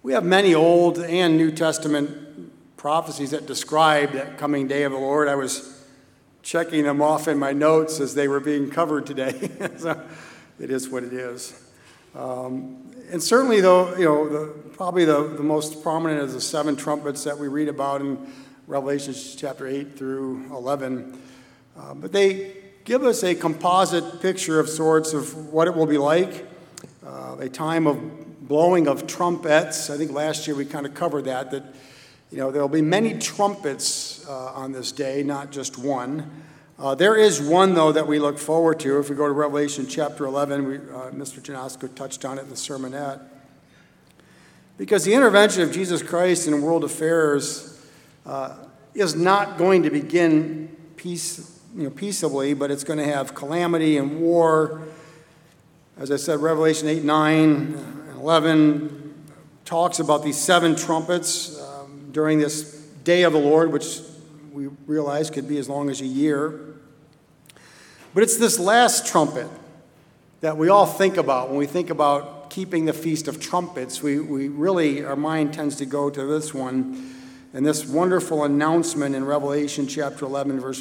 We have many Old and New Testament prophecies that describe that coming day of the Lord. I was checking them off in my notes as they were being covered today. So it is what it is. And certainly, though, probably the most prominent is the seven trumpets that we read about in Revelation chapter 8 through 11. But they give us a composite picture of sorts of what it will be like, a time of blowing of trumpets. I think last year we kind of covered that there will be many trumpets on this day, not just one. There is one, though, that we look forward to. If we go to Revelation chapter 11, Mr. Janosko touched on it in the sermonette. Because the intervention of Jesus Christ in world affairs is not going to begin peaceably, but it's going to have calamity and war. As I said, Revelation 8, 9, and 11 talks about these seven trumpets during this day of the Lord, which we realize could be as long as a year. But it's this last trumpet that we all think about when we think about keeping the Feast of Trumpets. We really, our mind tends to go to this one and this wonderful announcement in Revelation chapter 11, verse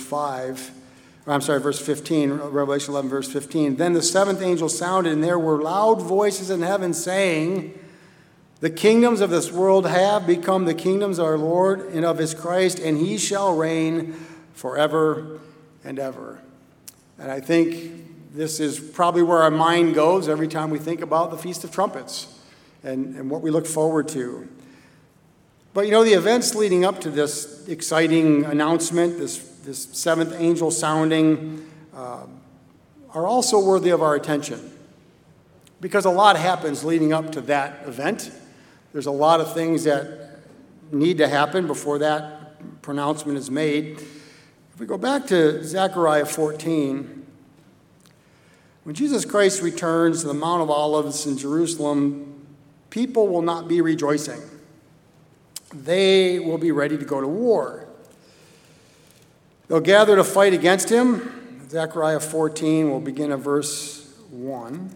15, Revelation 11, verse 15. Then the seventh angel sounded, and there were loud voices in heaven saying, "The kingdoms of this world have become the kingdoms of our Lord and of his Christ, and he shall reign forever and ever." And I think this is probably where our mind goes every time we think about the Feast of Trumpets and what we look forward to. But the events leading up to this exciting announcement, this seventh angel sounding, are also worthy of our attention. Because a lot happens leading up to that event. There's a lot of things that need to happen before that pronouncement is made. If we go back to Zechariah 14, when Jesus Christ returns to the Mount of Olives in Jerusalem, people will not be rejoicing. They will be ready to go to war. They'll gather to fight against him. Zechariah 14 will begin at verse 1.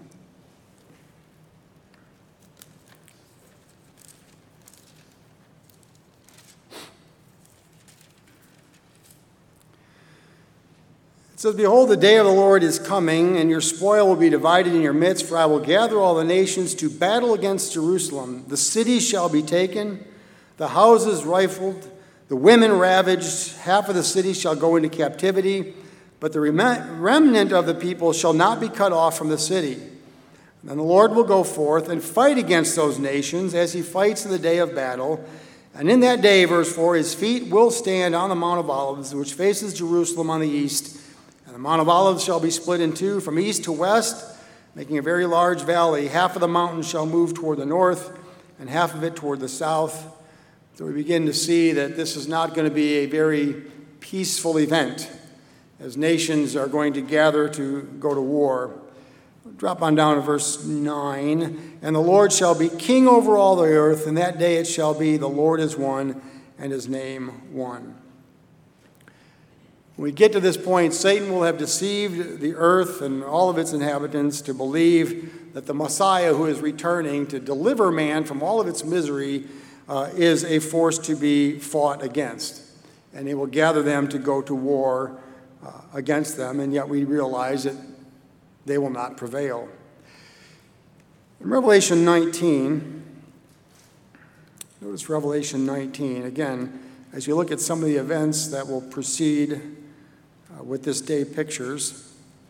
It says, "Behold, the day of the Lord is coming, and your spoil will be divided in your midst, for I will gather all the nations to battle against Jerusalem. The cities shall be taken, the houses rifled, the women ravaged. Half of the city shall go into captivity, but the remnant of the people shall not be cut off from the city. Then the Lord will go forth and fight against those nations as he fights in the day of battle. And in that day," verse 4, "his feet will stand on the Mount of Olives, which faces Jerusalem on the east. And the Mount of Olives shall be split in two from east to west, making a very large valley. Half of the mountain shall move toward the north, and half of it toward the south." So we begin to see that this is not going to be a very peaceful event, as nations are going to gather to go to war. Drop on down to verse 9. "And the Lord shall be king over all the earth, and that day it shall be, the Lord is one, and his name one." When we get to this point, Satan will have deceived the earth and all of its inhabitants to believe that the Messiah who is returning to deliver man from all of its misery is a force to be fought against. And he will gather them to go to war against them, and yet we realize that they will not prevail. In Revelation 19, notice Revelation 19, again, as you look at some of the events that will proceed with this day pictures.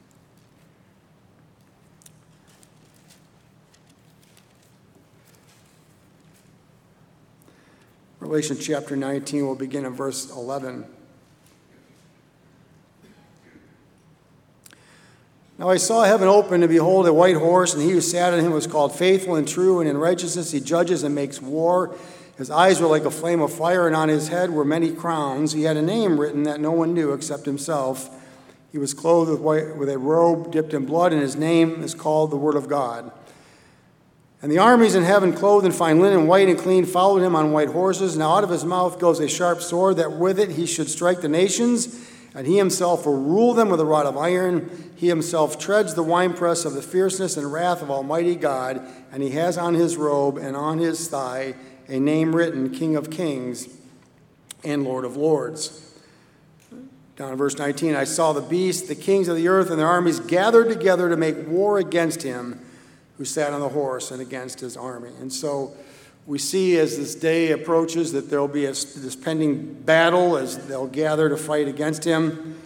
Revelation chapter 19 will begin in verse 11. "Now I saw heaven open, and behold, a white horse, and he who sat on him was called Faithful and True, and in righteousness he judges and makes war. His eyes were like a flame of fire, and on his head were many crowns. He had a name written that no one knew except himself. He was clothed with a robe dipped in blood, and his name is called the Word of God. And the armies in heaven, clothed in fine linen, white and clean, followed him on white horses. Now out of his mouth goes a sharp sword, that with it he should strike the nations, And he himself will rule them with a rod of iron. He himself treads the winepress of the fierceness and wrath of Almighty God, and he has on his robe and on his thigh a name written, King of Kings and Lord of Lords. Down in verse 19, I saw the beast, the kings of the earth, and their armies gathered together to make war against him who sat on the horse and against his army. And so we see as this day approaches that there will be this pending battle as they'll gather to fight against him.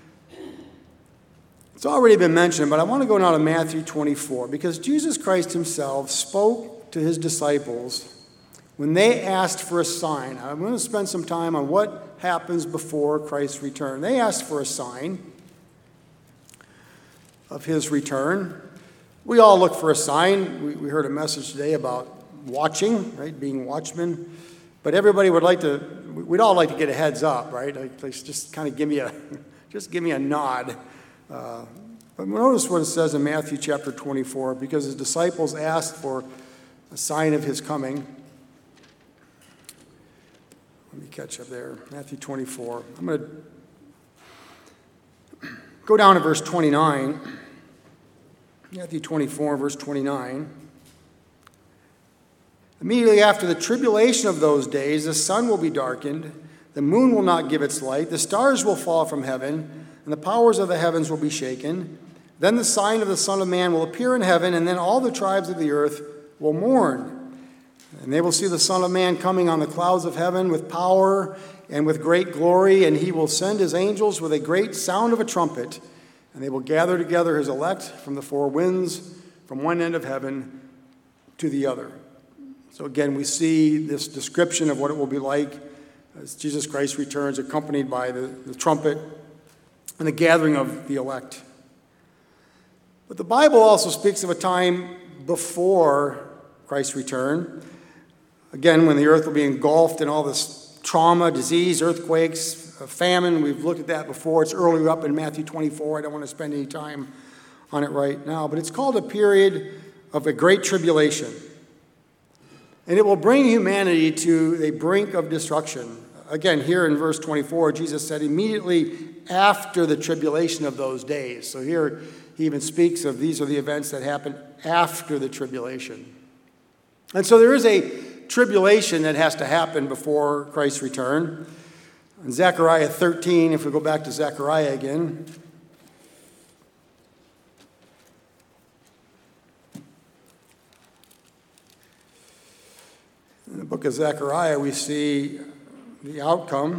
It's already been mentioned, but I want to go now to Matthew 24, because Jesus Christ himself spoke to his disciples when they asked for a sign. I'm going to spend some time on what happens before Christ's return. They asked for a sign of his return. We all look for a sign. We heard a message today about watching, right, being watchmen. But everybody we'd all like to get a heads up, right? Like just kind of give me a nod. But notice what it says in Matthew chapter 24, because his disciples asked for a sign of his coming. Let me catch up there. Matthew 24. I'm going to go down to verse 29. Matthew 24, verse 29. Immediately after the tribulation of those days, the sun will be darkened, the moon will not give its light, the stars will fall from heaven, and the powers of the heavens will be shaken. Then the sign of the Son of Man will appear in heaven, and then all the tribes of the earth will mourn. And they will see the Son of Man coming on the clouds of heaven with power and with great glory, and he will send his angels with a great sound of a trumpet, and they will gather together his elect from the four winds, from one end of heaven to the other. So again, we see this description of what it will be like as Jesus Christ returns, accompanied by the trumpet and the gathering of the elect. But the Bible also speaks of a time before Christ's return. Again, when the earth will be engulfed in all this trauma, disease, earthquakes, famine. We've looked at that before. It's earlier up in Matthew 24. I don't want to spend any time on it right now. But it's called a period of a great tribulation. And it will bring humanity to the brink of destruction. Again, here in verse 24, Jesus said immediately after the tribulation of those days. So here he even speaks of these are the events that happen after the tribulation. And so there is a tribulation that has to happen before Christ's return. In Zechariah 13, if we go back to Zechariah again. In the book of Zechariah, we see the outcome.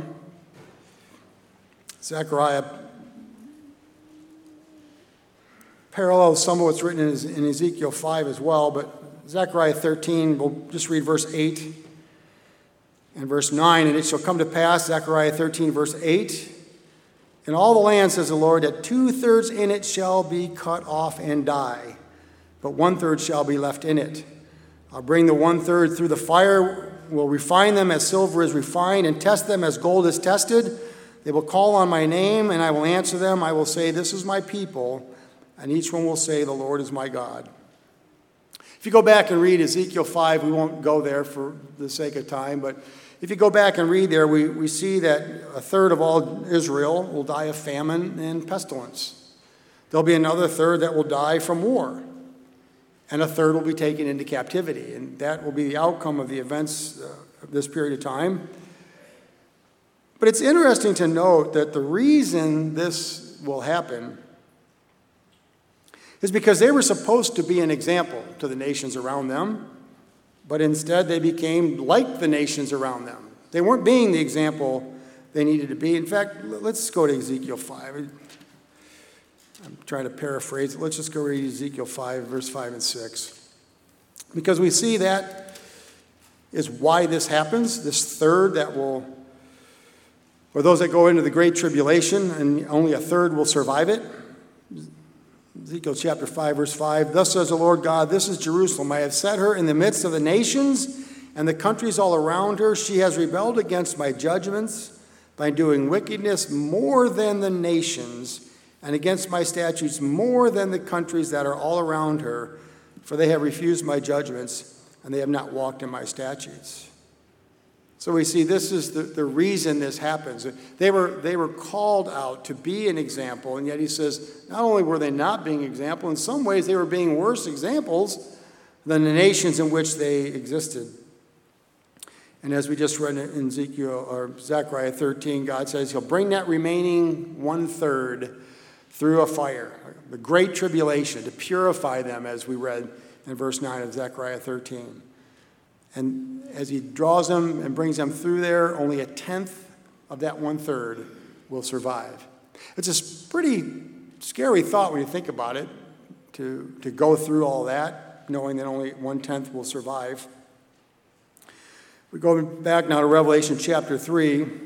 Zechariah parallels some of what's written in Ezekiel 5 as well, but Zechariah 13, we'll just read verse 8 and verse 9. And it shall come to pass, Zechariah 13, verse 8, in all the land, says the Lord, that 2/3 in it shall be cut off and die, but 1/3 shall be left in it. I'll bring the 1/3 through the fire, will refine them as silver is refined, and test them as gold is tested. They will call on my name, and I will answer them. I will say, this is my people, and each one will say, the Lord is my God. If you go back and read Ezekiel 5, we won't go there for the sake of time, but if you go back and read there, we see that 1/3 of all Israel will die of famine and pestilence. There'll be another 1/3 that will die from war, and 1/3 will be taken into captivity, and that will be the outcome of the events of this period of time. But it's interesting to note that the reason this will happen is because they were supposed to be an example to the nations around them, but instead they became like the nations around them. They weren't being the example they needed to be. In fact, let's go to Ezekiel 5. I'm trying to paraphrase it. Let's just go read Ezekiel 5, verse 5 and 6. Because we see that is why this happens, this 1/3 that will, or those that go into the great tribulation, and only 1/3 will survive it. Ezekiel chapter 5, verse 5, thus says the Lord God, this is Jerusalem. I have set her in the midst of the nations and the countries all around her. She has rebelled against my judgments by doing wickedness more than the nations, and against my statutes more than the countries that are all around her, for they have refused my judgments, and they have not walked in my statutes. So we see this is the reason this happens. They were called out to be an example, and yet he says not only were they not being an example, in some ways they were being worse examples than the nations in which they existed. And as we just read in Zechariah 13, God says he'll bring that remaining 1/3 through a fire, the great tribulation, to purify them, as we read in verse 9 of Zechariah 13. And as he draws them and brings them through there, only 1/10 of that 1/3 will survive. It's a pretty scary thought when you think about it, to go through all that, knowing that only 1/10 will survive. We go back now to Revelation chapter 3. I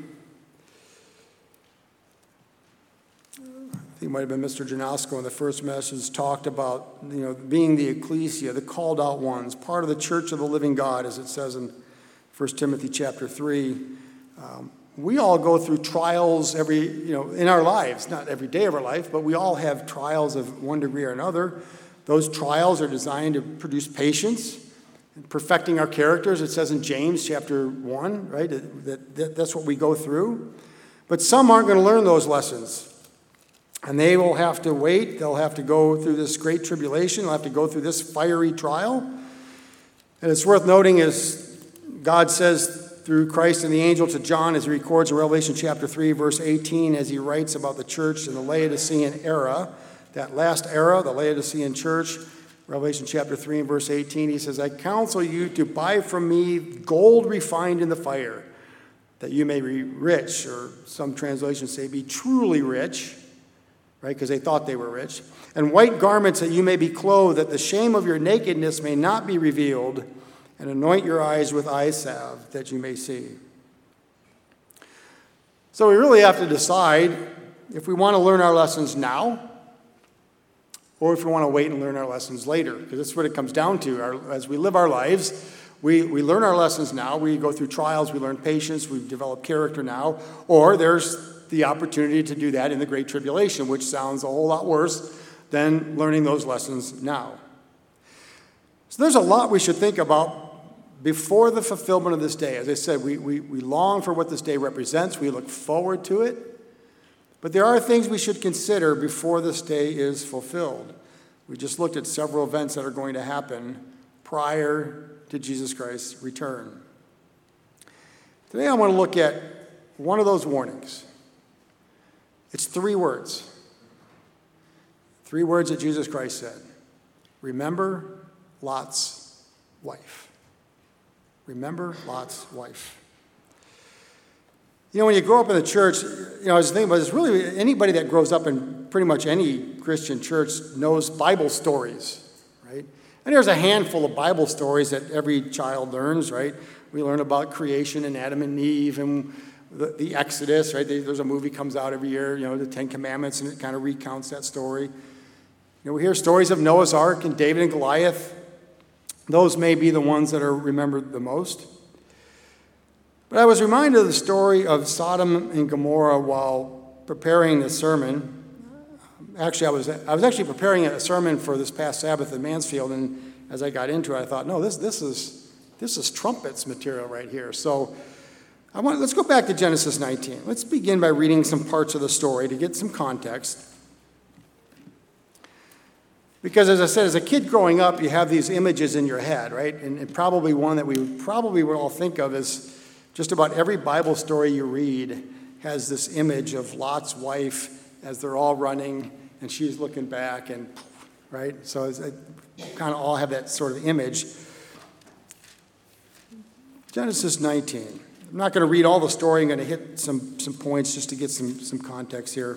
think it might have been Mr. Janosko in the first message talked about, being the ecclesia, the called out ones, part of the church of the living God, as it says in 1 Timothy chapter 3. We all go through trials in our lives, not every day of our life, but we all have trials of one degree or another. Those trials are designed to produce patience and perfecting our characters. It says in James chapter 1, right, that's what we go through. But some aren't going to learn those lessons. And they will have to wait. They'll have to go through this great tribulation. They'll have to go through this fiery trial. And it's worth noting, as God says through Christ and the angel to John, as he records in Revelation chapter 3, verse 18, as he writes about the church in the Laodicean era, that last era, the Laodicean church, Revelation chapter 3 and verse 18, he says, I counsel you to buy from me gold refined in the fire, that you may be rich, or some translations say be truly rich, right, because they thought they were rich, and white garments that you may be clothed, that the shame of your nakedness may not be revealed, and anoint your eyes with eye salve, that you may see. So we really have to decide if we want to learn our lessons now, or if we want to wait and learn our lessons later, because that's what it comes down to. As we live our lives, we learn our lessons now. We go through trials, we learn patience, we develop character now, or there's the opportunity to do that in the Great Tribulation, which sounds a whole lot worse than learning those lessons now. So there's a lot we should think about before the fulfillment of this day. As I said, we long for what this day represents. We look forward to it. But there are things we should consider before this day is fulfilled. We just looked at several events that are going to happen prior to Jesus Christ's return. Today I want to look at one of those warnings. It's 3 words. 3 words that Jesus Christ said. Remember Lot's wife. Remember Lot's wife. When you grow up in the church, I was thinking about this, really anybody that grows up in pretty much any Christian church knows Bible stories, right? And there's a handful of Bible stories that every child learns, right? We learn about creation and Adam and Eve and the Exodus, right? There's a movie comes out every year, the 10 Commandments, and it kind of recounts that story. We hear stories of Noah's Ark and David and Goliath. Those may be the ones that are remembered the most. But I was reminded of the story of Sodom and Gomorrah while preparing the sermon. Actually, I was actually preparing a sermon for this past Sabbath in Mansfield, and as I got into it, I thought, no, this is trumpets material right here. So let's go back to Genesis 19. Let's begin by reading some parts of the story to get some context. Because as I said, as a kid growing up, you have these images in your head, right? And probably one that we would all think of is just about every Bible story you read has this image of Lot's wife as they're all running and she's looking back, and right? So I kind of all have that sort of image. Genesis 19. I'm not going to read all the story. I'm going to hit some points just to get some context here.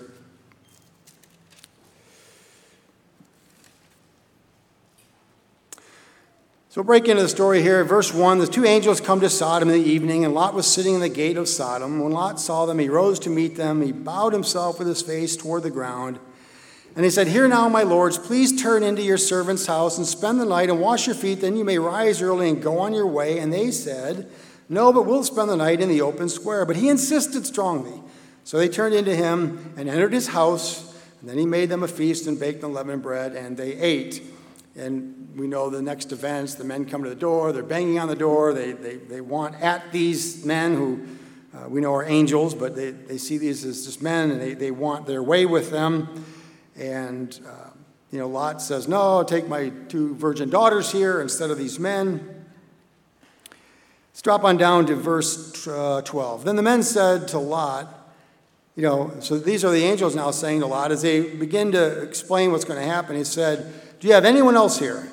So we'll break into the story here. Verse 1, the 2 angels come to Sodom in the evening, and Lot was sitting in the gate of Sodom. When Lot saw them, he rose to meet them. He bowed himself with his face toward the ground. And he said, Here now, my lords, please turn into your servant's house and spend the night and wash your feet. Then you may rise early and go on your way. And they said, No, but we'll spend the night in the open square. But he insisted strongly. So they turned into him and entered his house. And then he made them a feast and baked unleavened bread, and they ate. And we know the next events, the men come to the door, they're banging on the door, they want at these men who we know are angels, but they see these as just men, and they want their way with them. And, Lot says, no, take my 2 virgin daughters here instead of these men. Let's drop on down to verse 12. Then the men said to Lot, so these are the angels now saying to Lot, as they begin to explain what's going to happen, he said, do you have anyone else here?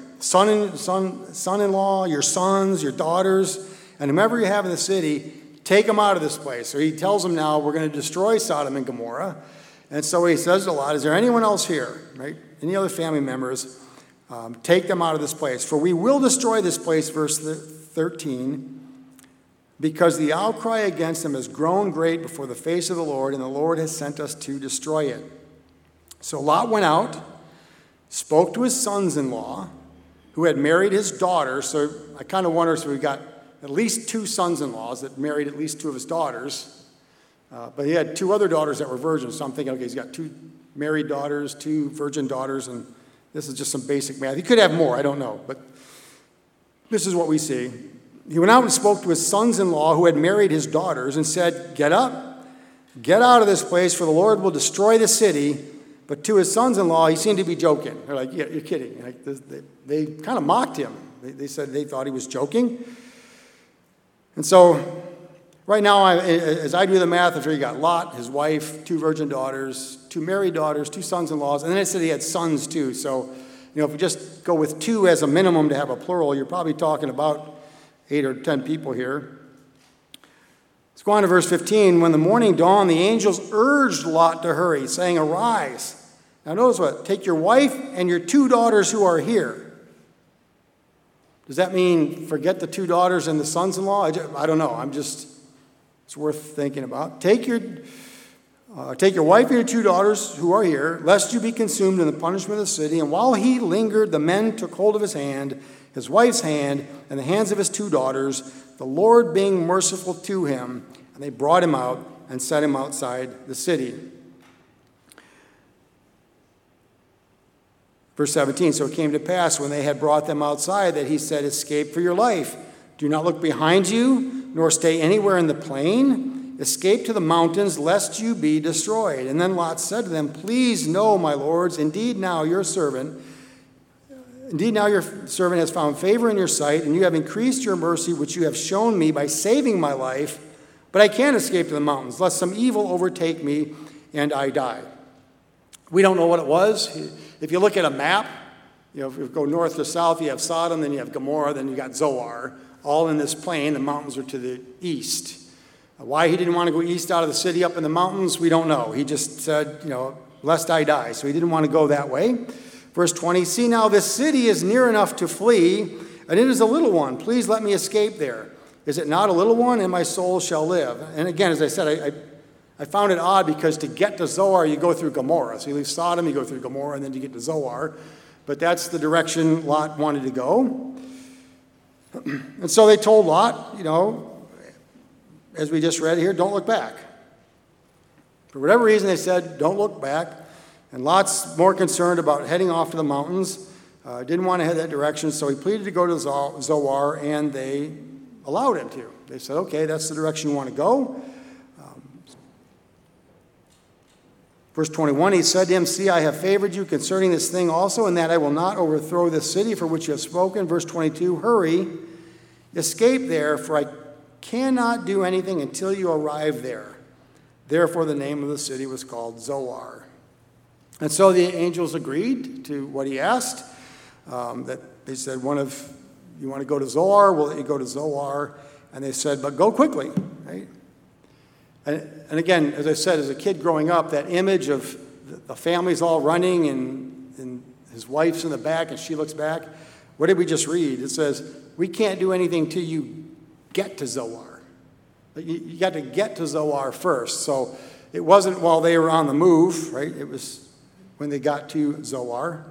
Son-in-law, your sons, your daughters, and whomever you have in the city, take them out of this place. So he tells them now, we're going to destroy Sodom and Gomorrah. And so he says to Lot, is there anyone else here, right? Any other family members? Take them out of this place. For we will destroy this place, verse 13, because the outcry against them has grown great before the face of the Lord, and the Lord has sent us to destroy it. So Lot went out, spoke to his sons-in-law, who had married his daughters. So I kind of wonder, so we've got at least 2 sons-in-laws that married at least 2 of his daughters. But he had 2 other daughters that were virgins. So I'm thinking, okay, he's got 2 married daughters, 2 virgin daughters, and this is just some basic math. He could have more, I don't know. But this is what we see. He went out and spoke to his sons-in-law who had married his daughters and said, get up, get out of this place, for the Lord will destroy the city. But to his sons-in-law, he seemed to be joking. They're like, yeah, you're kidding. Like, they kind of mocked him. They said they thought he was joking. And so right now, as I do the math, I figure you got Lot, his wife, 2 virgin daughters, 2 married daughters, 2 sons-in-laws, and then it said he had sons too. So, if we just go with 2 as a minimum to have a plural, you're probably talking about 8 or 10 people here. Let's go on to verse 15. When the morning dawned, the angels urged Lot to hurry, saying, arise. Now notice what? Take your wife and your 2 daughters who are here. Does that mean forget the 2 daughters and the sons-in-law? I don't know. It's worth thinking about. Take your wife and your 2 daughters who are here, lest you be consumed in the punishment of the city. And while he lingered, the men took hold of his hand, his wife's hand, and the hands of his 2 daughters, the Lord being merciful to him. And they brought him out and set him outside the city. Verse 17, so it came to pass when they had brought them outside that he said, escape for your life. Do not look behind you, nor stay anywhere in the plain. Escape to the mountains, lest you be destroyed. And then Lot said to them, please know, my lords, indeed now your servant has found favor in your sight, and you have increased your mercy, which you have shown me by saving my life. But I can't escape to the mountains, lest some evil overtake me and I die. We don't know what it was. If you look at a map, if you go north to south, you have Sodom, then you have Gomorrah, then you got Zoar, all in this plain. The mountains are to the east. Why he didn't want to go east out of the city up in the mountains, we don't know. He just said, lest I die. So he didn't want to go that way. Verse 20, see now this city is near enough to flee, and it is a little one. Please let me escape there. Is it not a little one, and my soul shall live? And again, as I said, I found it odd because to get to Zoar, you go through Gomorrah. So you leave Sodom, you go through Gomorrah, and then you get to Zoar. But that's the direction Lot wanted to go. And so they told Lot, as we just read here, don't look back. For whatever reason, they said, don't look back. And Lot's more concerned about heading off to the mountains. Didn't want to head that direction, so he pleaded to go to Zoar, and they allowed him to. They said, okay, that's the direction you want to go. Verse 21, he said to him, see, I have favored you concerning this thing also, and that I will not overthrow this city for which you have spoken. Verse 22, hurry, escape there, for I cannot do anything until you arrive there. Therefore, the name of the city was called Zoar. And so the angels agreed to what he asked. That they said, you want to go to Zoar? We'll let you go to Zoar. And they said, but go quickly, right? And again, as I said, as a kid growing up, that image of the family's all running and his wife's in the back and she looks back. What did we just read? It says, we can't do anything till you get to Zoar. But you got to get to Zoar first. So it wasn't while they were on the move, right? It was when they got to Zoar.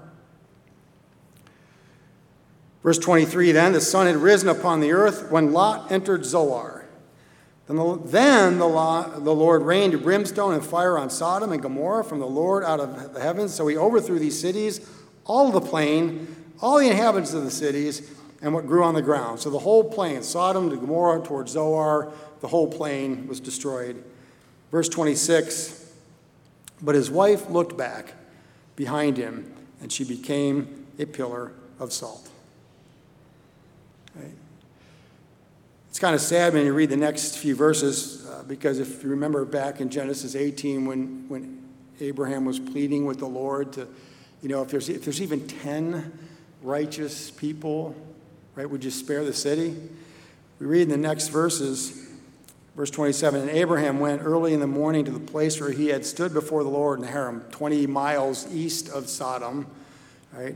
Verse 23, then the sun had risen upon the earth when Lot entered Zoar. Then the Lord rained brimstone and fire on Sodom and Gomorrah from the Lord out of the heavens. So he overthrew these cities, all of the plain, all the inhabitants of the cities and what grew on the ground. So the whole plain, Sodom to Gomorrah towards Zoar, the whole plain was destroyed. Verse 26, but his wife looked back behind him, and she became a pillar of salt. Right? It's kind of sad when you read the next few verses, because if you remember back in Genesis 18 when Abraham was pleading with the Lord to, if there's even 10 righteous people, right, would you spare the city? We read in the next verses, verse 27, and Abraham went early in the morning to the place where he had stood before the Lord in Haran, 20 miles east of Sodom, right?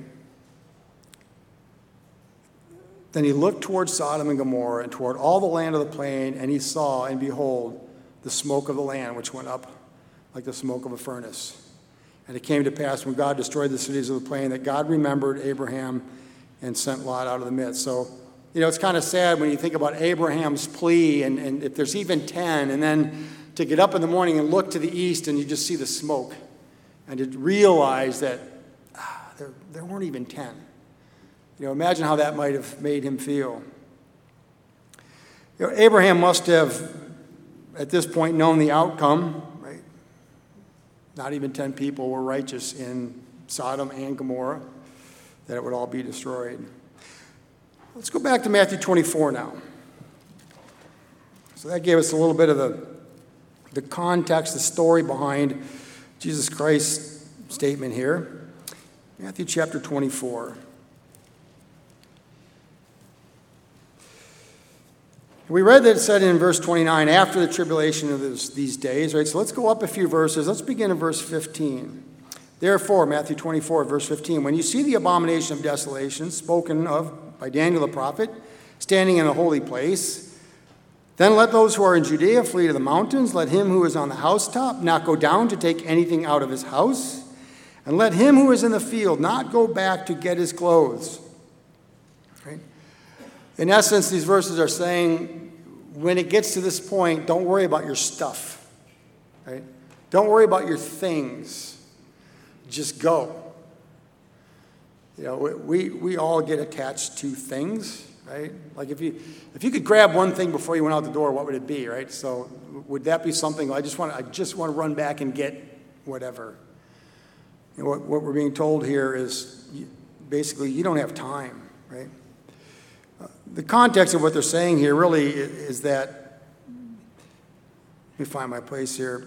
Then he looked toward Sodom and Gomorrah and toward all the land of the plain, and he saw, and behold, the smoke of the land, which went up like the smoke of a furnace. And it came to pass when God destroyed the cities of the plain that God remembered Abraham and sent Lot out of the midst. So, it's kind of sad when you think about Abraham's plea, and if there's even 10, and then to get up in the morning and look to the east and you just see the smoke, and to realize that there weren't even 10. Imagine how that might have made him feel. Abraham must have, at this point, known the outcome, right? Not even 10 people were righteous in Sodom and Gomorrah, that it would all be destroyed. Let's go back to Matthew 24 now. So that gave us a little bit of the context, the story behind Jesus Christ's statement here. Matthew chapter 24. We read that it said in verse 29, after the tribulation of these days, right? So let's go up a few verses. Let's begin in verse 15. Therefore, Matthew 24, verse 15, when you see the abomination of desolation spoken of by Daniel the prophet, standing in a holy place, then let those who are in Judea flee to the mountains. Let him who is on the housetop not go down to take anything out of his house. And let him who is in the field not go back to get his clothes. Right? In essence, these verses are saying, when it gets to this point, don't worry about your stuff. Right? Don't worry about your things. Just go. We all get attached to things, right? Like if you could grab one thing before you went out the door, what would it be, right? So would that be something, I just want to run back and get whatever. What we're being told here is basically you don't have time, right? The context of what they're saying here really is that, let me find my place here.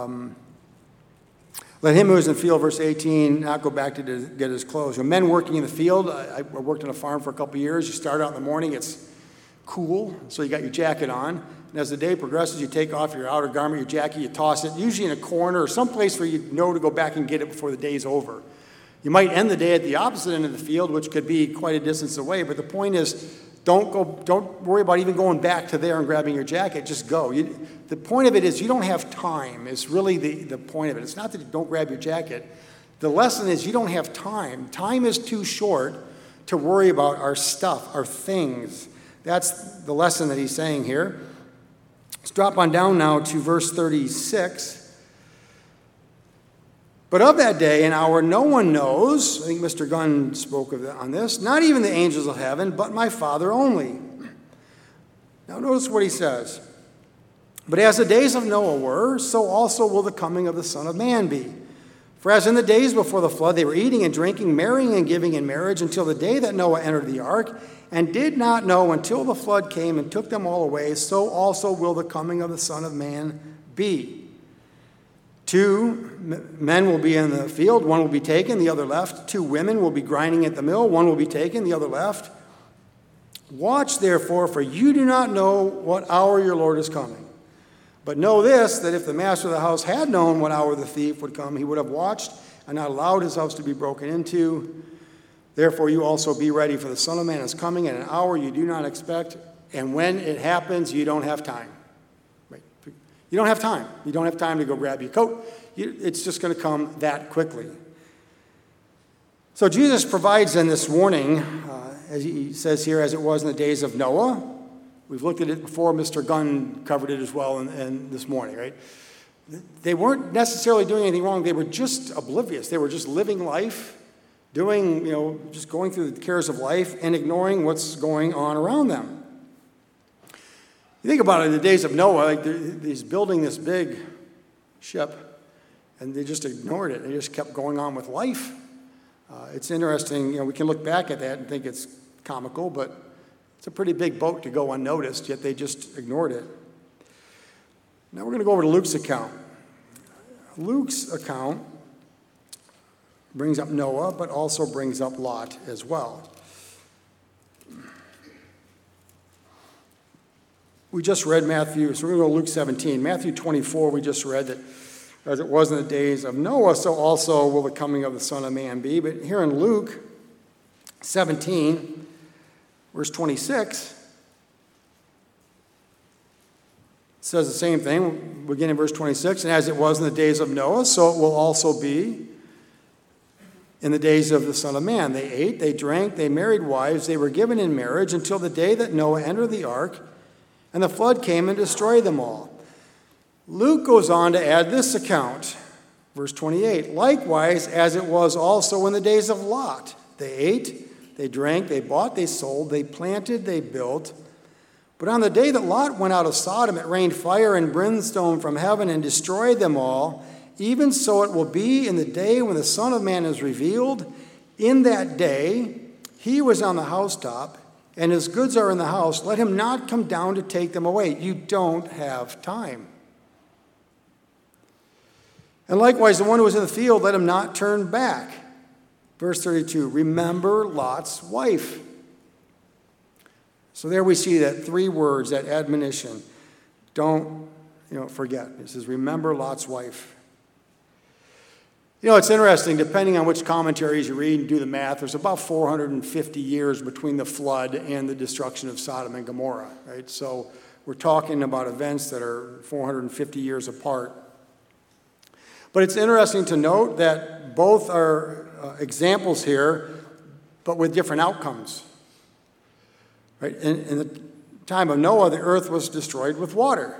Let him who is in the field, verse 18, not go back to get his clothes. Men working in the field, I worked on a farm for a couple of years. You start out in the morning, it's cool, so you got your jacket on. And as the day progresses, you take off your outer garment, your jacket, you toss it, usually in a corner or someplace where you know to go back and get it before the day's over. You might end the day at the opposite end of the field, which could be quite a distance away, but the point is, don't worry about even going back to there and grabbing your jacket. Just go. The point of it is you don't have time. It's really the point of it. It's not that you don't grab your jacket. The lesson is you don't have time. Time is too short to worry about our stuff, our things. That's the lesson that he's saying here. Let's drop on down now to verse 36. But of that day and hour no one knows, I think Mr. Gunn spoke on this, not even the angels of heaven, but my Father only. Now notice what he says. But as the days of Noah were, so also will the coming of the Son of Man be. For as in the days before the flood they were eating and drinking, marrying and giving in marriage until the day that Noah entered the ark, and did not know until the flood came and took them all away, so also will the coming of the Son of Man be. 2 men will be in the field, one will be taken, the other left. 2 women will be grinding at the mill, one will be taken, the other left. Watch therefore, for you do not know what hour your Lord is coming. But know this, that if the master of the house had known what hour the thief would come, he would have watched and not allowed his house to be broken into. Therefore you also be ready, for the Son of Man is coming at an hour you do not expect, and when it happens, you don't have time. You don't have time. You don't have time to go grab your coat. It's just going to come that quickly. So Jesus provides in this warning, as he says here, as it was in the days of Noah. We've looked at it before. Mr. Gunn covered it as well in this morning, right? They weren't necessarily doing anything wrong. They were just oblivious. They were just living life, doing, just going through the cares of life and ignoring what's going on around them. You think about it, in the days of Noah, he's building this big ship, and they just ignored it. They just kept going on with life. It's interesting, we can look back at that and think it's comical, but it's a pretty big boat to go unnoticed, yet they just ignored it. Now we're going to go over to Luke's account. Luke's account brings up Noah, but also brings up Lot as well. We just read Matthew, so we're going to go to Luke 17. Matthew 24, we just read that as it was in the days of Noah, so also will the coming of the Son of Man be. But here in Luke 17, verse 26, it says the same thing, beginning in verse 26, and as it was in the days of Noah, so it will also be in the days of the Son of Man. They ate, they drank, they married wives, they were given in marriage until the day that Noah entered the ark, and the flood came and destroyed them all. Luke goes on to add this account, verse 28, likewise as it was also in the days of Lot. They ate, they drank, they bought, they sold, they planted, they built. But on the day that Lot went out of Sodom, it rained fire and brimstone from heaven and destroyed them all. Even so it will be in the day when the Son of Man is revealed. In that day he was on the housetop, and his goods are in the house. Let him not come down to take them away. You don't have time. And likewise, the one who was in the field, let him not turn back. Verse 32, remember Lot's wife. So there we see that three words, that admonition. Don't, forget. It says, remember Lot's wife. It's interesting, depending on which commentaries you read and do the math, there's about 450 years between the flood and the destruction of Sodom and Gomorrah, right? So we're talking about events that are 450 years apart. But it's interesting to note that both are examples here, but with different outcomes. Right? In the time of Noah, the earth was destroyed with water.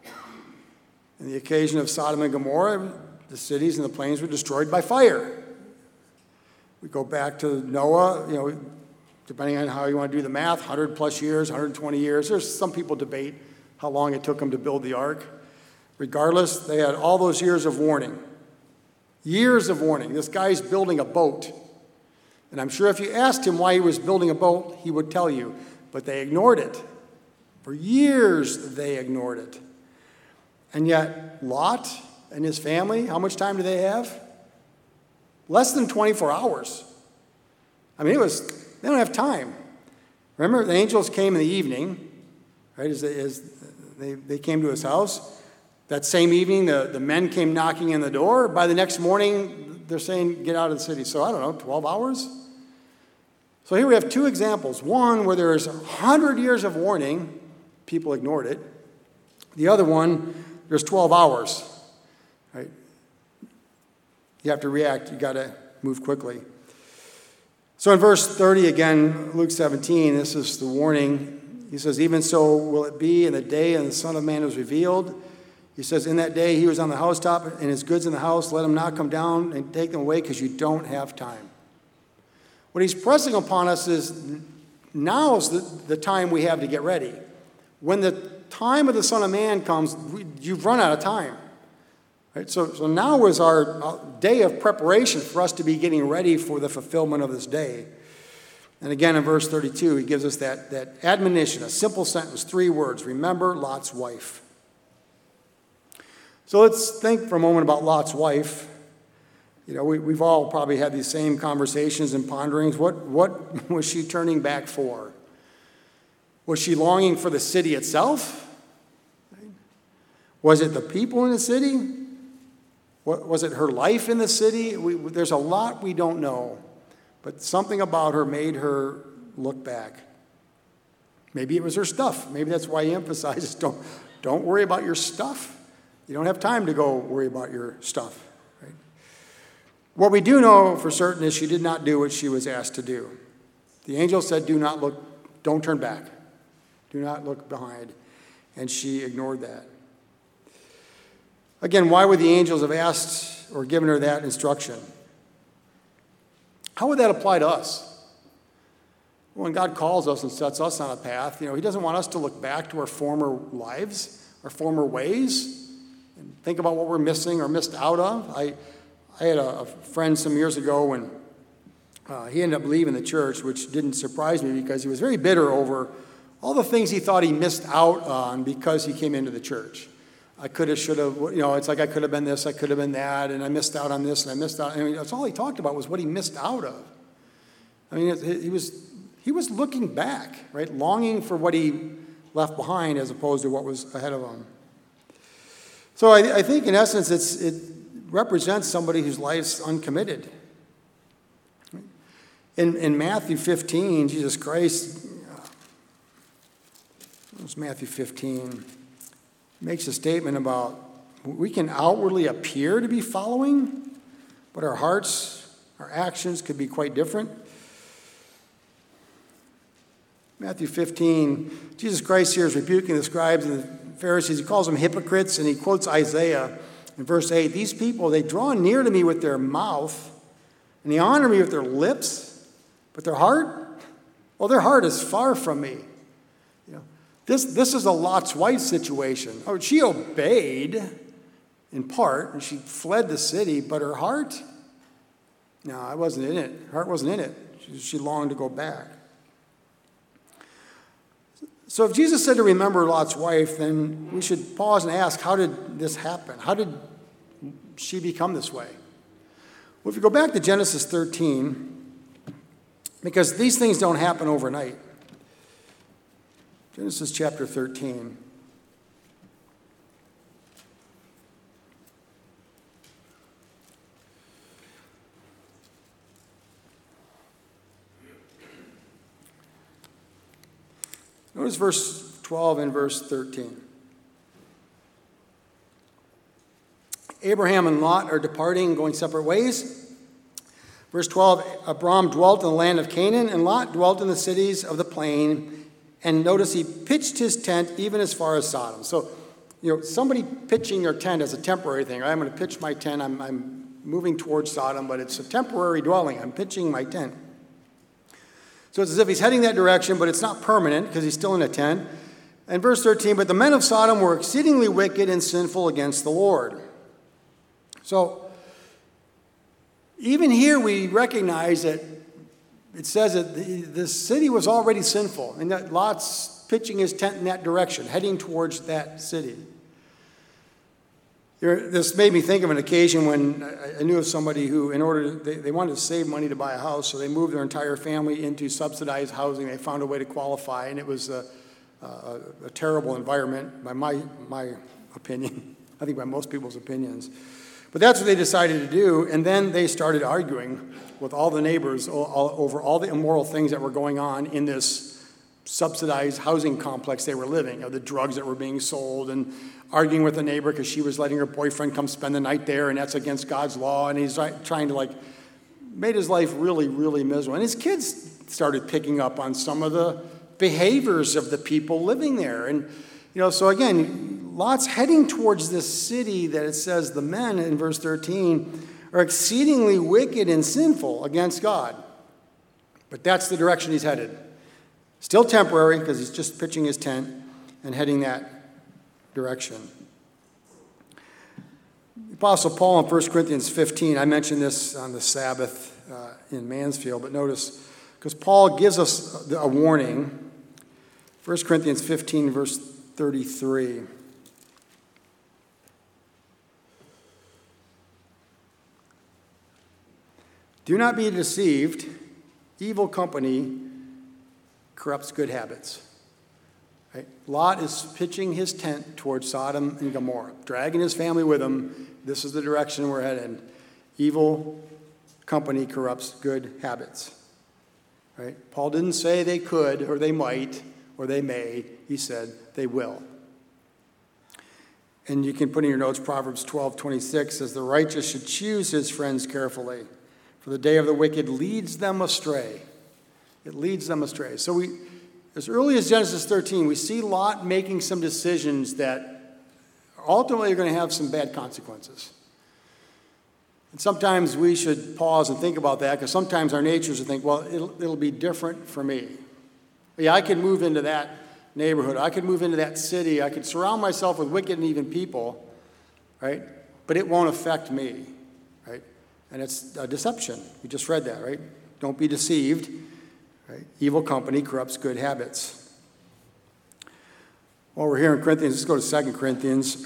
In the occasion of Sodom and Gomorrah, the cities and the plains were destroyed by fire. We go back to Noah, depending on how you want to do the math, 100 plus years, 120 years. There's some people debate how long it took them to build the ark. Regardless, they had all those years of warning. Years of warning. This guy's building a boat. And I'm sure if you asked him why he was building a boat, he would tell you. But they ignored it. For years, they ignored it. And yet, Lot and his family, how much time do they have? Less than 24 hours. I mean, they don't have time. Remember, the angels came in the evening, right, as they came to his house. That same evening, the men came knocking in the door. By the next morning, they're saying, get out of the city. So, I don't know, 12 hours? So here we have two examples. One where there's 100 years of warning, people ignored it. The other one, there's 12 hours. Right? You have to react. You got to move quickly. So in verse 30 again, Luke 17, this is the warning. He says, even so will it be in the day and the Son of Man is revealed. He says, in that day he was on the housetop and his goods in the house. Let him not come down and take them away because you don't have time. What he's pressing upon us is now's the time we have to get ready. When the time of the Son of Man comes, you've run out of time. Right? So now is our day of preparation for us to be getting ready for the fulfillment of this day. And again, in verse 32, he gives us that admonition, a simple sentence, 3 words, remember Lot's wife. So let's think for a moment about Lot's wife. We've all probably had these same conversations and ponderings. What was she turning back for? Was she longing for the city itself? Was it the people in the city? Was it her life in the city? There's a lot we don't know, but something about her made her look back. Maybe it was her stuff. Maybe that's why he emphasizes don't worry about your stuff. You don't have time to go worry about your stuff. Right? What we do know for certain is she did not do what she was asked to do. The angel said, don't turn back. Do not look behind. And she ignored that. Again, why would the angels have asked or given her that instruction? How would that apply to us? When God calls us and sets us on a path, He doesn't want us to look back to our former lives, our former ways, and think about what we're missing or missed out of. I had a friend some years ago when he ended up leaving the church, which didn't surprise me because he was very bitter over all the things he thought he missed out on because he came into the church. I could have, should have, it's like I could have been this, I could have been that, and I missed out on this, and I missed out. That's all he talked about was what he missed out of. He was looking back, right, longing for what he left behind as opposed to what was ahead of him. So I think, in essence, it represents somebody whose life's uncommitted. In Matthew 15, Jesus Christ, it was Matthew 15, makes a statement about we can outwardly appear to be following, but our hearts, our actions could be quite different. Matthew 15, Jesus Christ here is rebuking the scribes and the Pharisees. He calls them hypocrites, and he quotes Isaiah in verse 8. These people, they draw near to me with their mouth, and they honor me with their lips, but their heart, well, their heart is far from me. This is a Lot's wife situation. Oh, she obeyed in part, and she fled the city, but her heart, no, I wasn't in it. Her heart wasn't in it. She longed to go back. So if Jesus said to remember Lot's wife, then we should pause and ask, how did this happen? How did she become this way? Well, if you go back to Genesis 13, because these things don't happen overnight. Genesis chapter 13. Notice verse 12 and verse 13. Abraham and Lot are departing, going separate ways. Verse 12, Abram dwelt in the land of Canaan, and Lot dwelt in the cities of the plain. And notice he pitched his tent even as far as Sodom. So, somebody pitching their tent as a temporary thing. Right? I'm going to pitch my tent. I'm moving towards Sodom, but it's a temporary dwelling. I'm pitching my tent. So it's as if he's heading that direction, but it's not permanent because he's still in a tent. And verse 13, but the men of Sodom were exceedingly wicked and sinful against the Lord. So even here we recognize that it says that the city was already sinful, and that Lot's pitching his tent in that direction, heading towards that city. This made me think of an occasion when I knew of somebody who, they wanted to save money to buy a house, so they moved their entire family into subsidized housing. They found a way to qualify, and it was a terrible environment, by my opinion. I think by most people's opinions. But that's what they decided to do, and then they started arguing with all the neighbors over all the immoral things that were going on in this subsidized housing complex they were living, the drugs that were being sold, and arguing with the neighbor because she was letting her boyfriend come spend the night there, and that's against God's law, and he's trying to made his life really, really miserable. And his kids started picking up on some of the behaviors of the people living there. And, so again, Lot's heading towards this city that it says the men in verse 13 are exceedingly wicked and sinful against God. But that's the direction he's headed. Still temporary because he's just pitching his tent and heading that direction. The Apostle Paul in 1 Corinthians 15, I mentioned this on the Sabbath in Mansfield, but notice, because Paul gives us a warning, 1 Corinthians 15, verse 33. Do not be deceived. Evil company corrupts good habits. Right? Lot is pitching his tent towards Sodom and Gomorrah, dragging his family with him. This is the direction we're headed. Evil company corrupts good habits. Right? Paul didn't say they could or they might or they may. He said they will. And you can put in your notes, Proverbs 12:26 says, the righteous should choose his friends carefully, for the day of the wicked leads them astray. It leads them astray. So as early as Genesis 13, we see Lot making some decisions that ultimately are going to have some bad consequences. And sometimes we should pause and think about that, because sometimes our natures will think, well, it'll be different for me. Yeah, I could move into that neighborhood. I could move into that city. I could surround myself with wicked and even people, right? But it won't affect me, right? And it's a deception. We just read that, right? Don't be deceived, right? Evil company corrupts good habits. While we're here in Corinthians, let's go to 2 Corinthians.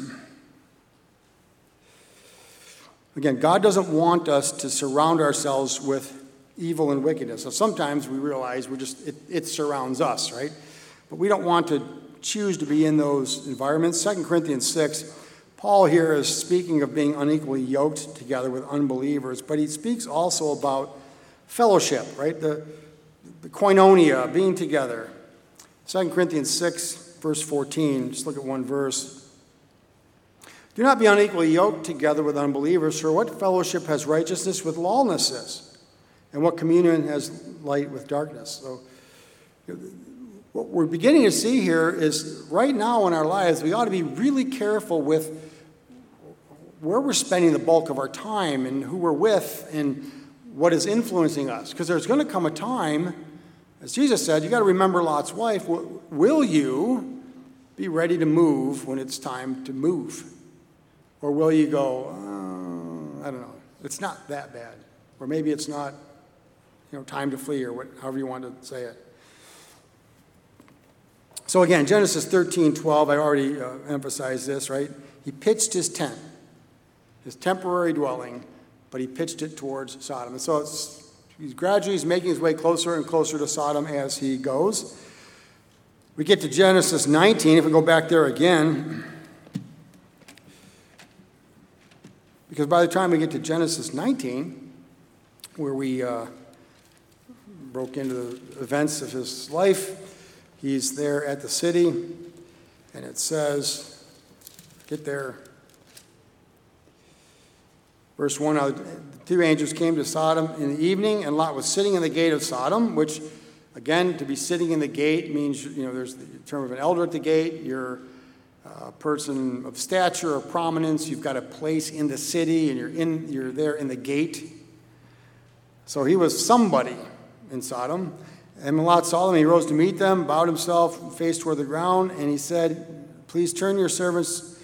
Again, God doesn't want us to surround ourselves with evil and wickedness. So sometimes we realize it surrounds us, right? But we don't want to choose to be in those environments. 2 Corinthians 6, Paul here is speaking of being unequally yoked together with unbelievers, but he speaks also about fellowship, right? The koinonia, being together. 2 Corinthians 6, verse 14, just look at one verse. Do not be unequally yoked together with unbelievers, for what fellowship has righteousness with lawlessness? And what communion has light with darkness? So what we're beginning to see here is right now in our lives, we ought to be really careful with where we're spending the bulk of our time and who we're with and what is influencing us. Because there's going to come a time, as Jesus said, you got to remember Lot's wife. Will you be ready to move when it's time to move? Or will you go, I don't know, it's not that bad. Or maybe it's not, time to flee, or however you want to say it. So again, Genesis 13:12, I already emphasized this, right? He pitched his tent, his temporary dwelling, but he pitched it towards Sodom. And so he's making his way closer and closer to Sodom as he goes. We get to Genesis 19, if we go back there again, because by the time we get to Genesis 19, where we broke into the events of his life, he's there at the city, and it says, get there. Verse 1, the two angels came to Sodom in the evening, and Lot was sitting in the gate of Sodom, which, again, to be sitting in the gate means, there's the term of an elder at the gate. You're a person of stature or prominence. You've got a place in the city, and you're there in the gate. So he was somebody in Sodom. And when Lot saw them, he rose to meet them, bowed himself, faced toward the ground, and he said, please turn into your servant's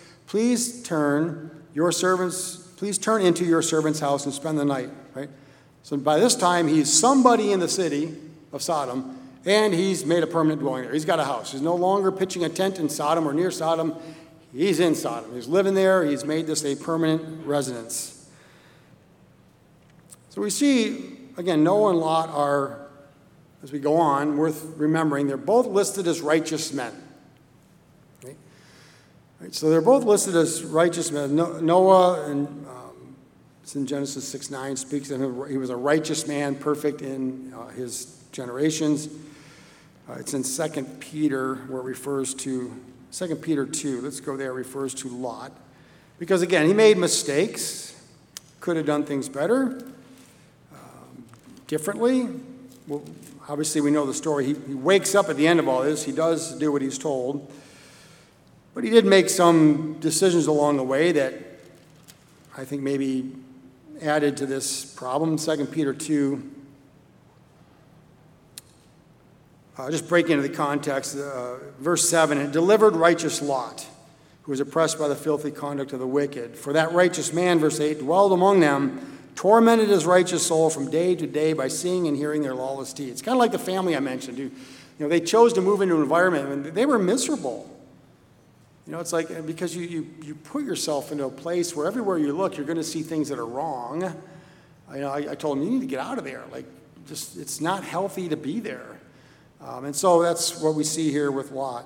house and spend the night, right? So by this time, he's somebody in the city of Sodom, and he's made a permanent dwelling there. He's got a house. He's no longer pitching a tent in Sodom or near Sodom. He's in Sodom. He's living there. He's made this a permanent residence. So we see, again, Noah and Lot are, as we go on, worth remembering. They're both listed as righteous men. Okay? Right, so they're both listed as righteous men. Noah, and it's in Genesis 6:9, speaks of him. He was a righteous man, perfect in his generations. It's in 2 Peter, where it refers to, 2 Peter 2, let's go there, refers to Lot. Because again, he made mistakes, could have done things better, differently. Well, obviously, we know the story. He wakes up at the end of all this. He does do what he's told. But he did make some decisions along the way that I think maybe added to this problem. 2 Peter 2, just break into the context. Verse 7, it delivered righteous Lot, who was oppressed by the filthy conduct of the wicked. For that righteous man, verse 8, dwelled among them, tormented his righteous soul from day to day by seeing and hearing their lawless deeds. Kind of like the family I mentioned. They chose to move into an environment, and they were miserable. It's like, because you put yourself into a place where everywhere you look, you're going to see things that are wrong. I told them, you need to get out of there. It's not healthy to be there. And so that's what we see here with Lot.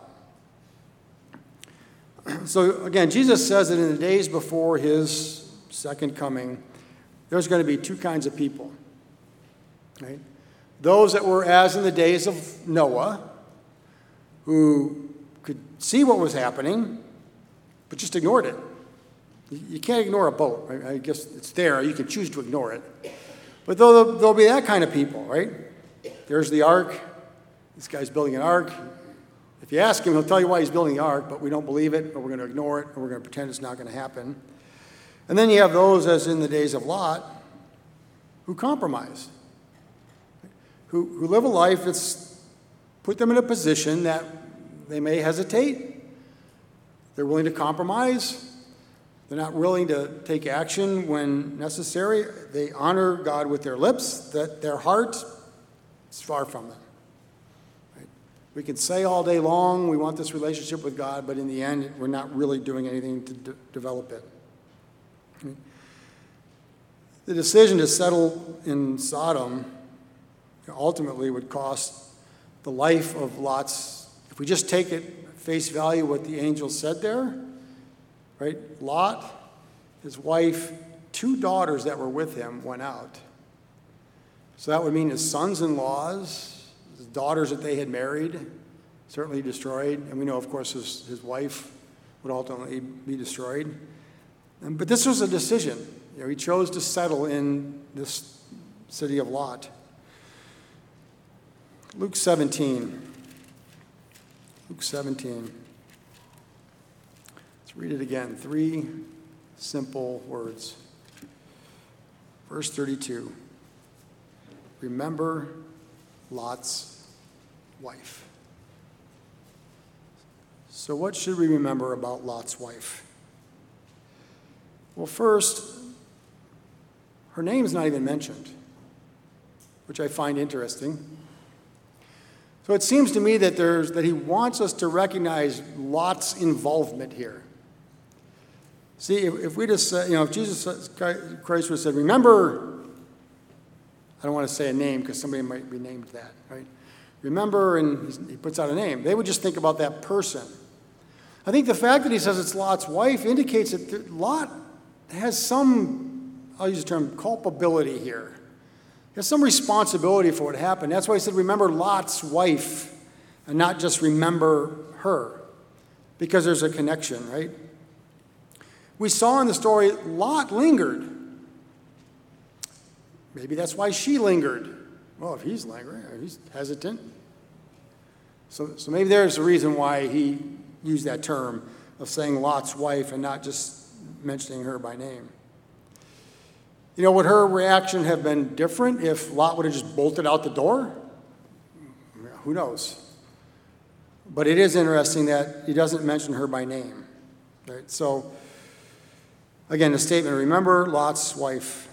So again, Jesus says that in the days before his second coming, there's going to be two kinds of people. Right? Those that were as in the days of Noah, who could see what was happening, but just ignored it. You can't ignore a boat. Right? I guess it's there. You can choose to ignore it. But there'll be that kind of people, right? There's the ark. This guy's building an ark. If you ask him, he'll tell you why he's building the ark, but we don't believe it, or we're going to ignore it, or we're going to pretend it's not going to happen. And then you have those, as in the days of Lot, who compromise, who live a life that's put them in a position that they may hesitate. They're willing to compromise. They're not willing to take action when necessary. They honor God with their lips, that their heart is far from them. Right? We can say all day long we want this relationship with God, but in the end, we're not really doing anything to develop it. Right? The decision to settle in Sodom ultimately would cost the life of Lot's. If we just take it face value what the angel said there, right? Lot, his wife, 2 daughters that were with him went out. So that would mean his sons-in-laws, his daughters that they had married, certainly destroyed. And we know, of course, his wife would ultimately be destroyed. But this was a decision. He chose to settle in this city of Lot. Luke 17. Luke 17. Let's read it again. 3 simple words. Verse 32. Remember Lot's wife. So what should we remember about Lot's wife? Well, first, her name is not even mentioned, which I find interesting. So it seems to me that he wants us to recognize Lot's involvement here. See, if we just said, if Jesus Christ would have said, remember, I don't want to say a name because somebody might be named that, right? Remember, and he puts out a name. They would just think about that person. I think the fact that he says it's Lot's wife indicates that Lot has some, I'll use the term, culpability here. He has some responsibility for what happened. That's why he said, remember Lot's wife, and not just remember her, because there's a connection, right? We saw in the story, Lot lingered. Maybe that's why she lingered. Well, if he's lingering, he's hesitant. So maybe there's a reason why he used that term of saying Lot's wife and not just mentioning her by name. Would her reaction have been different if Lot would have just bolted out the door? Who knows? But it is interesting that he doesn't mention her by name. Right? So, again, the statement, remember Lot's wife.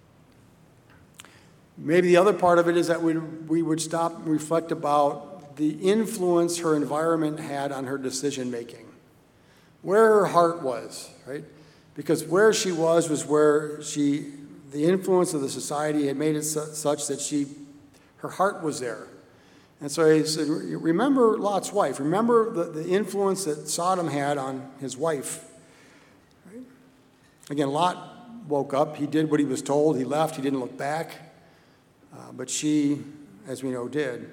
Maybe the other part of it is that we would stop and reflect about the influence her environment had on her decision-making. Where her heart was, right? Because where she was where the influence of the society had made it such that her heart was there. And so he said, remember Lot's wife. Remember the influence that Sodom had on his wife. Right? Again, Lot woke up. He did what he was told. He left. He didn't look back. But she, as we know, did.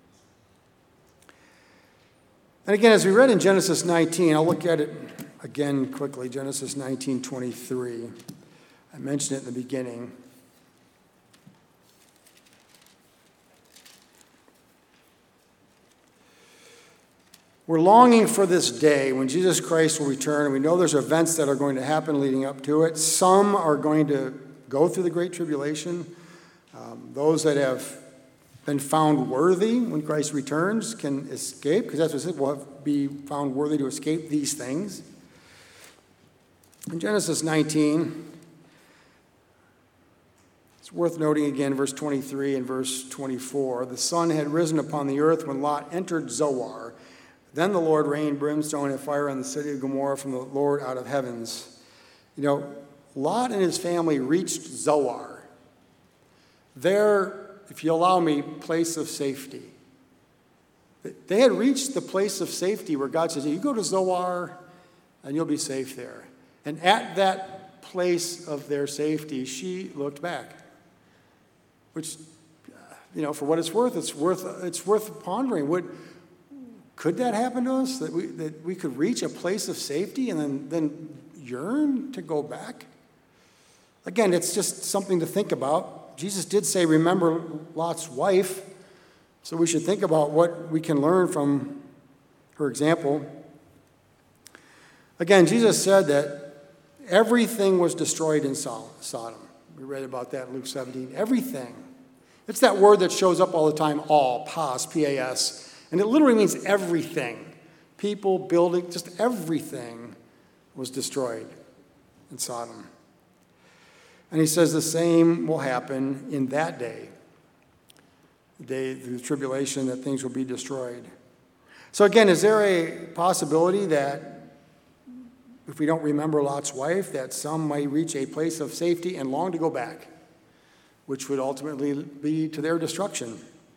And again, as we read in Genesis 19, I'll look at it again quickly. Genesis 19:23. I mentioned it in the beginning. We're longing for this day when Jesus Christ will return, and we know there's events that are going to happen leading up to it. Some are going to go through the Great Tribulation. Those that have been found worthy when Christ returns can escape, because that's what it says, will be found worthy to escape these things. In Genesis 19, it's worth noting again, verse 23 and verse 24. The sun had risen upon the earth when Lot entered Zoar. Then the Lord rained brimstone and fire on the city of Gomorrah from the Lord out of heavens. Lot and his family reached Zoar. There, if you allow me, place of safety. They had reached the place of safety where God says, you go to Zoar and you'll be safe there. And at that place of their safety, she looked back. Which, for what it's worth pondering. Could that happen to us? That we could reach a place of safety and then yearn to go back? Again, it's just something to think about. Jesus did say, remember Lot's wife. So we should think about what we can learn from her example. Again, Jesus said that Everything was destroyed in Sodom. We read about that in Luke 17. Everything. It's that word that shows up all the time, all, pas, P-A-S. And it literally means everything. People, building, just everything was destroyed in Sodom. And he says the same will happen in that day. The day through the tribulation, that things will be destroyed. So again, is there a possibility that if we don't remember Lot's wife, that some might reach a place of safety and long to go back, which would ultimately lead to their destruction?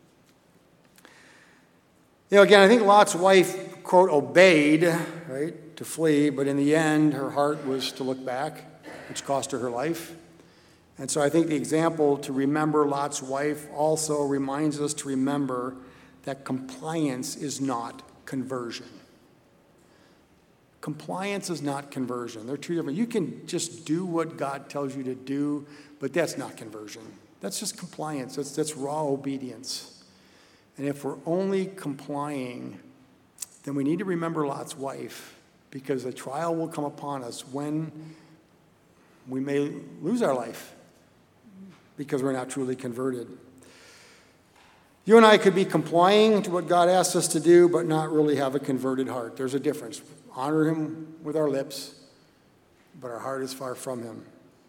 Again, I think Lot's wife, quote, obeyed, right, to flee, but in the end, her heart was to look back, which cost her life. And so I think the example to remember Lot's wife also reminds us to remember that compliance is not conversion. Compliance is not conversion. They're two different. You can just do what God tells you to do, but that's not conversion. That's just compliance. That's raw obedience. And if we're only complying, then we need to remember Lot's wife, because a trial will come upon us when we may lose our life because we're not truly converted. You and I could be complying to what God asks us to do, but not really have a converted heart. There's a difference. Honor him with our lips, but our heart is far from him.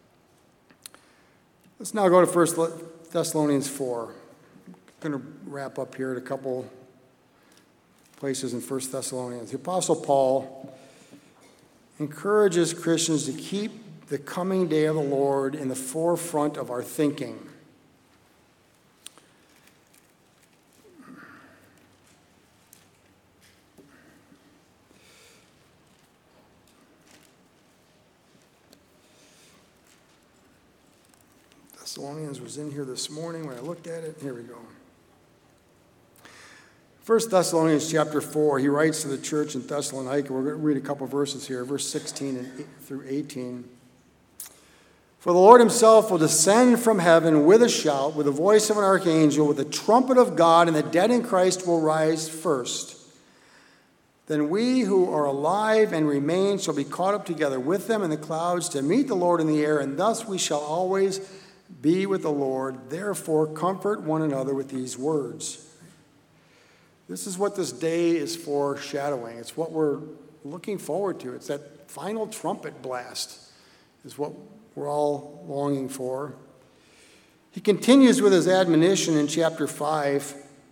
Let's now go to 1 Thessalonians 4. I'm going to wrap up here at a couple places in 1 Thessalonians. The Apostle Paul encourages Christians to keep the coming day of the Lord in the forefront of our thinking. Thessalonians was in here this morning when I looked at it. Here we go. 1 Thessalonians chapter 4, he writes to the church in Thessalonica. We're going to read a couple verses here, verse 16 through 18. For the Lord himself will descend from heaven with a shout, with the voice of an archangel, with the trumpet of God, and the dead in Christ will rise first. Then we who are alive and remain shall be caught up together with them in the clouds to meet the Lord in the air, and thus we shall always be with the Lord. Therefore, comfort one another with these words. This is what this day is foreshadowing. It's what we're looking forward to. It's that final trumpet blast is what we're all longing for. He continues with his admonition in chapter 5.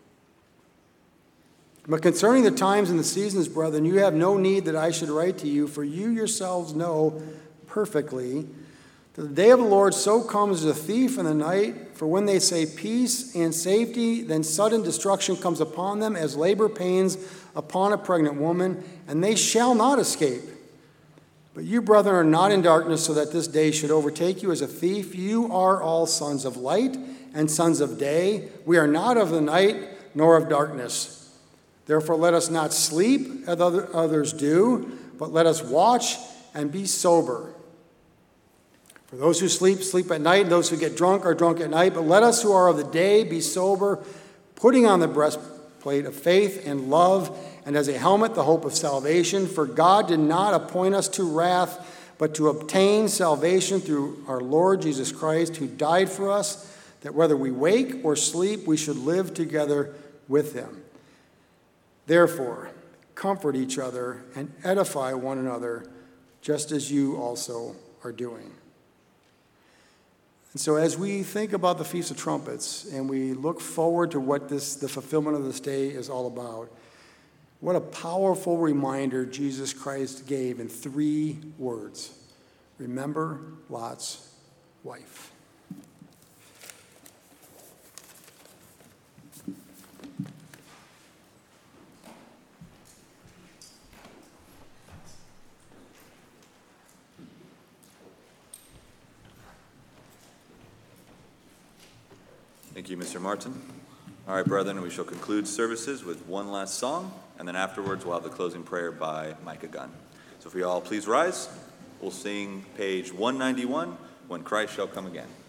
But concerning the times and the seasons, brethren, you have no need that I should write to you, for you yourselves know perfectly that the day of the Lord so comes as a thief in the night. For when they say peace and safety, then sudden destruction comes upon them as labor pains upon a pregnant woman, and they shall not escape. But you, brethren, are not in darkness, so that this day should overtake you as a thief. You are all sons of light and sons of day. We are not of the night nor of darkness. Therefore, let us not sleep as others do, but let us watch and be sober. For those who sleep, sleep at night, and those who get drunk are drunk at night. But let us who are of the day be sober, putting on the breastplate of faith and love, and as a helmet the hope of salvation. For God did not appoint us to wrath, but to obtain salvation through our Lord Jesus Christ, who died for us, that whether we wake or sleep, we should live together with him. Therefore, comfort each other and edify one another, just as you also are doing. And so as we think about the Feast of Trumpets and we look forward to what the fulfillment of this day is all about, what a powerful reminder Jesus Christ gave in 3 words. Remember Lot's wife. Thank you, Mr. Martin. All right, brethren, we shall conclude services with one last song, and then afterwards we'll have the closing prayer by Micah Gunn. So if we all please rise, we'll sing page 191, When Christ Shall Come Again.